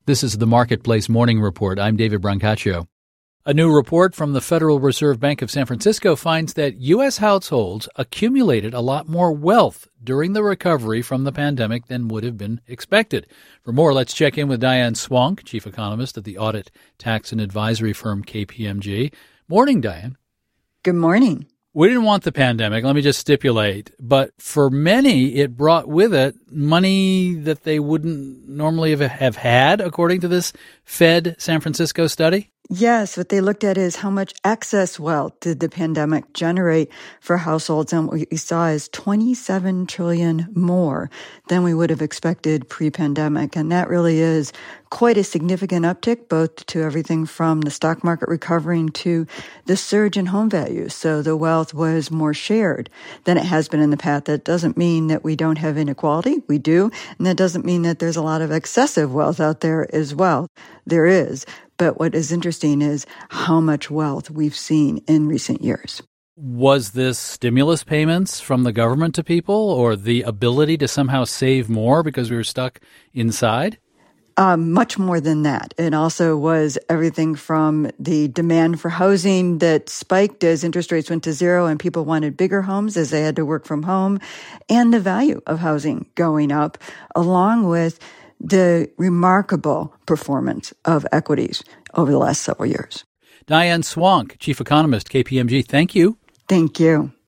This is the Marketplace Morning Report. I'm David Brancaccio. A new report from the Federal Reserve Bank of San Francisco finds that U.S. households accumulated a lot more wealth during the recovery from the pandemic than would have been expected. For more, let's check in with Diane Swonk, chief economist at the audit, tax, and advisory firm KPMG. Morning, Diane. Good morning. We didn't want the pandemic, let me just stipulate, but for many, it brought with it money that they wouldn't normally have had, according to this Fed San Francisco study? Yes, what they looked at is how much excess wealth did the pandemic generate for households, and what we saw is $27 trillion more than we would have expected pre-pandemic, and that really is quite a significant uptick, both to everything from the stock market recovering to the surge in home values. So the wealth was more shared than it has been in the past. That doesn't mean that we don't have inequality. We do. And that doesn't mean that there's a lot of excessive wealth out there as well. There is. But what is interesting is how much wealth we've seen in recent years. Was this stimulus payments from the government to people, or the ability to somehow save more because we were stuck inside? Much more than that. It also was everything from the demand for housing that spiked as interest rates went to zero and people wanted bigger homes as they had to work from home, and the value of housing going up, along with the remarkable performance of equities over the last several years. Diane Swonk, chief economist, KPMG, thank you. Thank you.